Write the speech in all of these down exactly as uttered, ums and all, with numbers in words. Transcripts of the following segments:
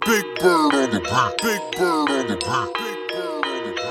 Big bird on the beat. Big bird on the beat. Big bird on the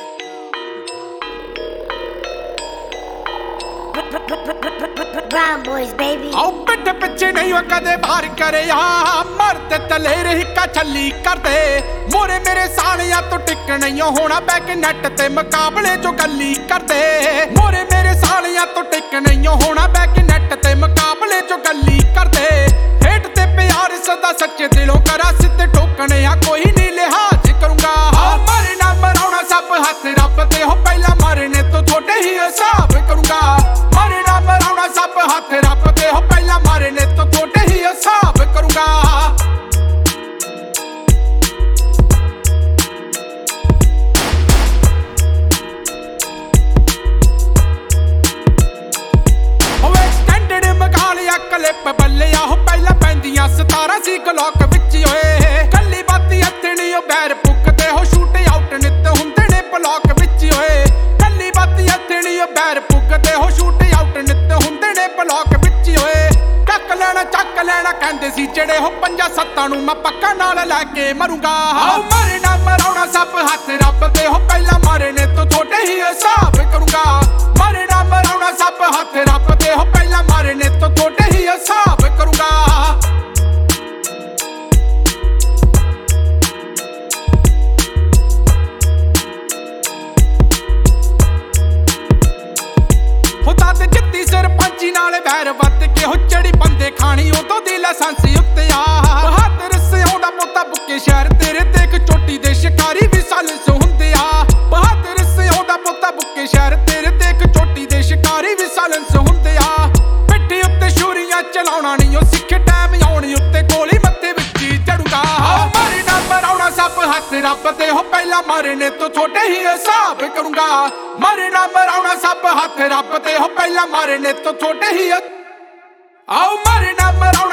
beat. Brown boys, baby. आओ पिट पिछे नहीं हो कदे बाहर करे यहाँ मरते तले हिक्का छली कर दे मोरे मेरे सालियां तो टिक नहीं होना बैक नेट ते मुकाबले जो गली कर दे मोरे मेरे सालियां तो टिक नहीं होना बैक नेट ते मुकाबले जो गली कर दे हेट ते प्यार सदा सच्चे दिलों करा सिद्धे ठोकने या कोई नहीं लिहाज करूंगा मरे ना मराउना सब हाथ रब दे हो पहला मरने तो छोटे ही हिसाब करूंगा मरे ना मराउना सब हाथ रब दे हो पहला मरने तो छोटे ही हिसाब करूंगा क्लिप बल्लिया हो पहला पैंदियां सतारा सी गलॉक विच होए कल्ली बाती हथनी ओ बैर पुकते हो शूट आउट नित हुंदे ने ब्लॉक विच होए कल्ली बाती हथनी ओ बैर पुकते हो शूट आउट नित हुंदे ने ब्लॉक विच होए चक लेना चक लेना कहंदे सी जेड़े हो पंजा सत्तां नूं मैं पक्का नाल लैके मरूंगा आओ मरे ना मराउना सब हाथ रब दे हो पहला मरने तो छोटे ही हिसाब करूंगा मरे ना मराउना सब हाथ रब दे हो पहला मरने तो छोटे ही हिसाब करूंगा होता ते जित्ती सरपंची नाल वैर वत के हो चढ़ी बंदे खानी उदों दी लाइसेंस उत्ते आ बहादुर सिंह दा पोता बुक्के शहर तेरे ते इक चोटी दे शिकारी भी सालिस हुंदे आ बहादुर सिंह दा पोता बुक्के शहर तेरे ते इक चोटी दे शिकारी भी सालिस हुंदे आ पिट्ठी उत्ते छुरियां चलाउणा नहीं ओ सिख टाइम आउणी उत्ते गोली मत्थे विच चढ़ूगा मरे ना मराउना सब हाथ रब दे हो पहला मरने तो छोटे ही हिसाब करूंगा मरे ना मराउना सब हाथ रब दे हो पहला मरने तो छोटे ही आओ मरे ना मराउना